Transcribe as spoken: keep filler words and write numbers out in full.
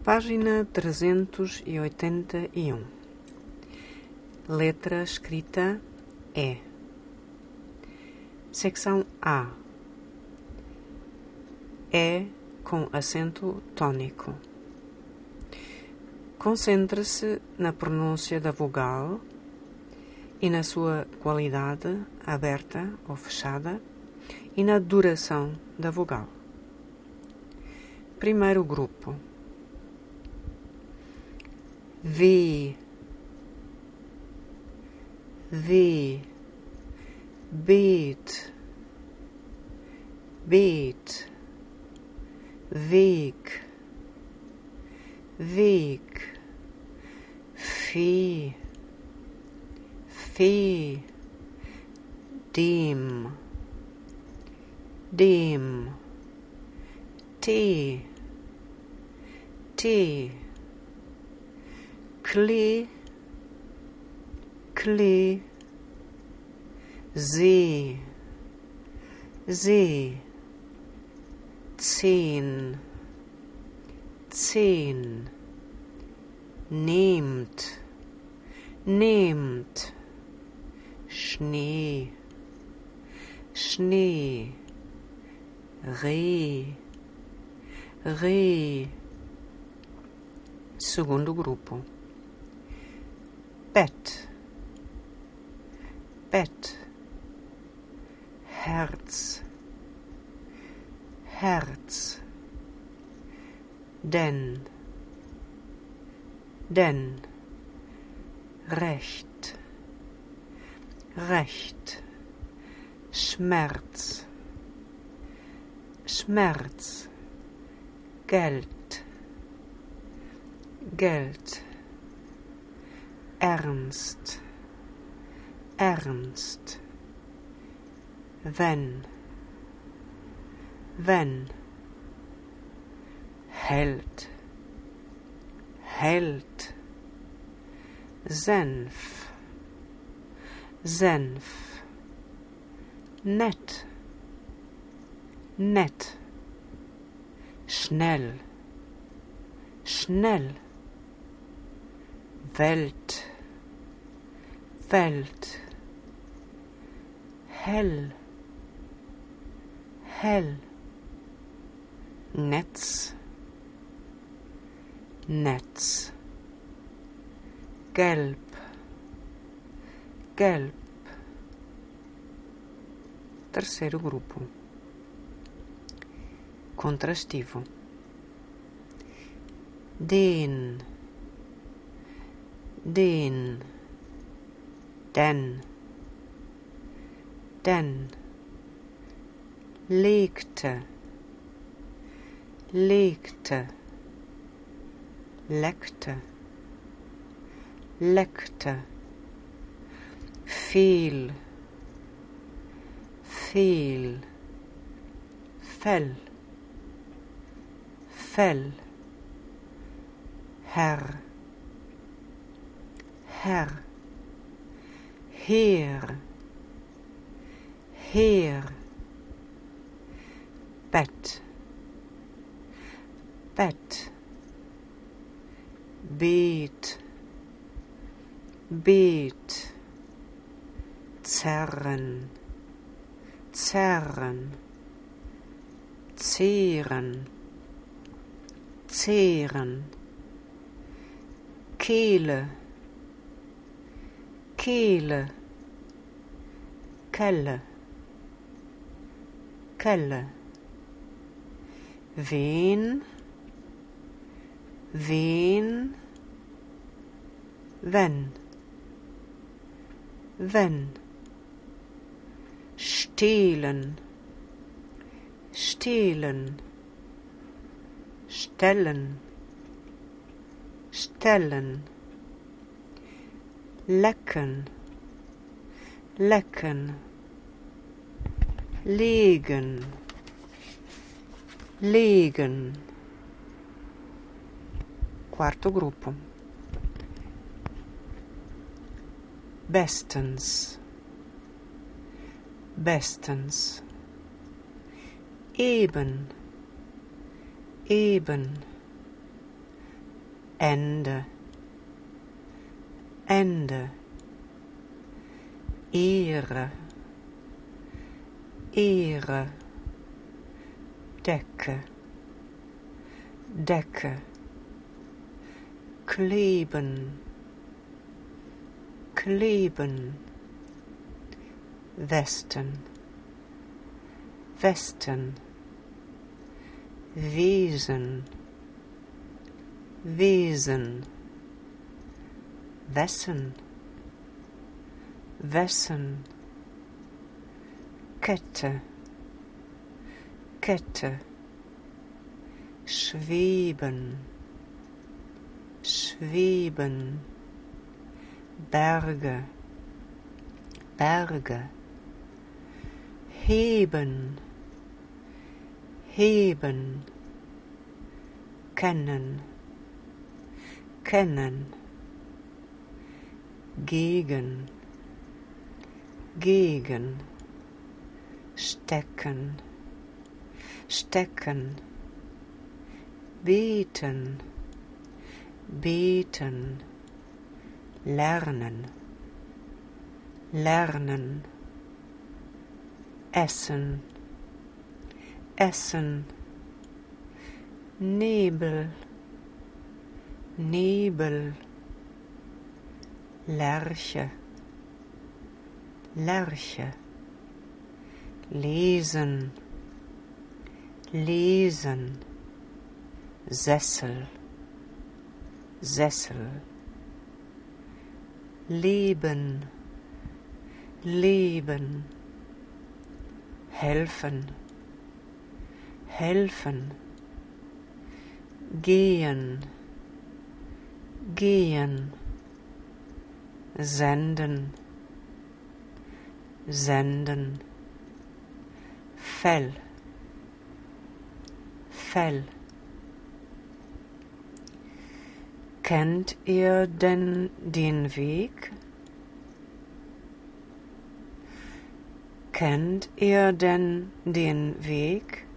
Página trezentos e oitenta e um. Letra escrita E. Secção A. E com acento tônico. Concentre-se na pronúncia da vogal e na sua qualidade aberta ou fechada e na duração da vogal. Primeiro grupo. V, V, beat, beat, Weg, Weg, Fee, Fee, dem, dem, Tee, Tee, Klee, Klee, See, See, Zehn, Zehn, nehmt, nehmt, Schnee, Schnee, Reh, Reh. Segundo grupo. Bett, Bett, Herz, Herz, denn, denn, Recht, Recht, Schmerz, Schmerz, Geld, Geld, Ernst, Ernst, wenn, wenn, Held, Held, Senf, Senf, nett, nett, schnell, schnell, Welt, Welt, hell, hell, Netz, Netz, gelb, gelb. Terceiro grupo. Contrastivo. Den, den, denn, denn, legte, legte, leckte, leckte, fehl, fehl, fell, fell, Herr, Herr, Heer, Heer, Bett, Bett, Beet, Beet, zerren, zerren, zehren, zehren, Kehle, Kehle, Kelle, Kelle, wen, wen, wenn, wenn, stehlen, stehlen, stellen, stellen, lecken, lecken, legen, legen. Quarto gruppo. Bestens, bestens, eben, eben, Ende, Ende, Ehre, Ehre, Decke, Decke, kleben, kleben, Westen, Westen, Wesen, Wesen, wessen, wessen, Kette, Kette, schweben, schweben, Berge, Berge, heben, heben, kennen, kennen, gegen, gegen, stecken, stecken, beten, beten, lernen, lernen, essen, essen, Nebel, Nebel, Lerche, Lerche, lesen, lesen, Sessel, Sessel, leben, leben, helfen, helfen, gehen, gehen, senden, senden, Fell, Fell. Kennt ihr denn den Weg? Kennt ihr denn den Weg?